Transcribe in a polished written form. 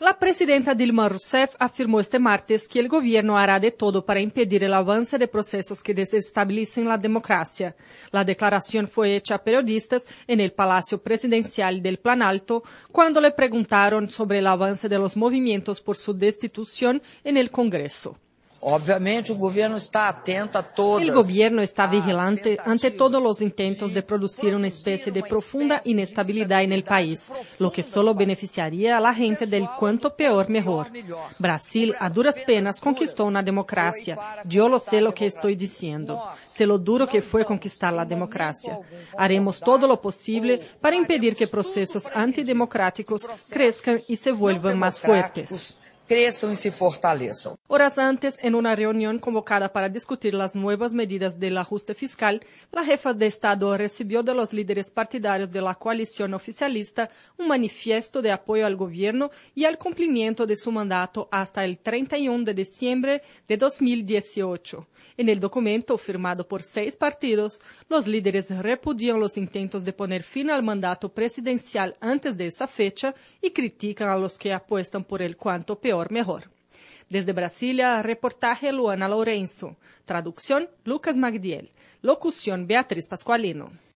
La presidenta Dilma Rousseff afirmó este martes que el gobierno hará de todo para impedir el avance de procesos que desestabilicen la democracia. La declaración fue hecha a periodistas en el Palacio Presidencial del Planalto cuando le preguntaron sobre el avance de los movimientos por su destitución en el Congreso. Obviamente, el gobierno está atento a todas. El gobierno está vigilante ante todos los intentos de producir una especie de profunda inestabilidad en el país, lo que solo beneficiaría a la gente del cuanto peor mejor. Brasil, a duras penas, conquistó una democracia. Yo lo sé lo que estoy diciendo. Sé lo duro que fue conquistar la democracia. Haremos todo lo posible para impedir que procesos antidemocráticos crezcan y se vuelvan más fuertes. Cresçam y se fortaleçam. Horas antes, en una reunión convocada para discutir las nuevas medidas del ajuste fiscal, la jefa de Estado recibió de los líderes partidarios de la coalición oficialista un manifiesto de apoyo al gobierno y al cumplimiento de su mandato hasta el 31 de diciembre de 2018. En el documento, firmado por 6 partidos, los líderes repudian los intentos de poner fin al mandato presidencial antes de esa fecha y critican a los que apuestan por el cuanto peor mejor. Desde Brasilia, reportaje Luana Lourenço. Traducción, Lucas Magdiel. Locución, Beatriz Pascualino.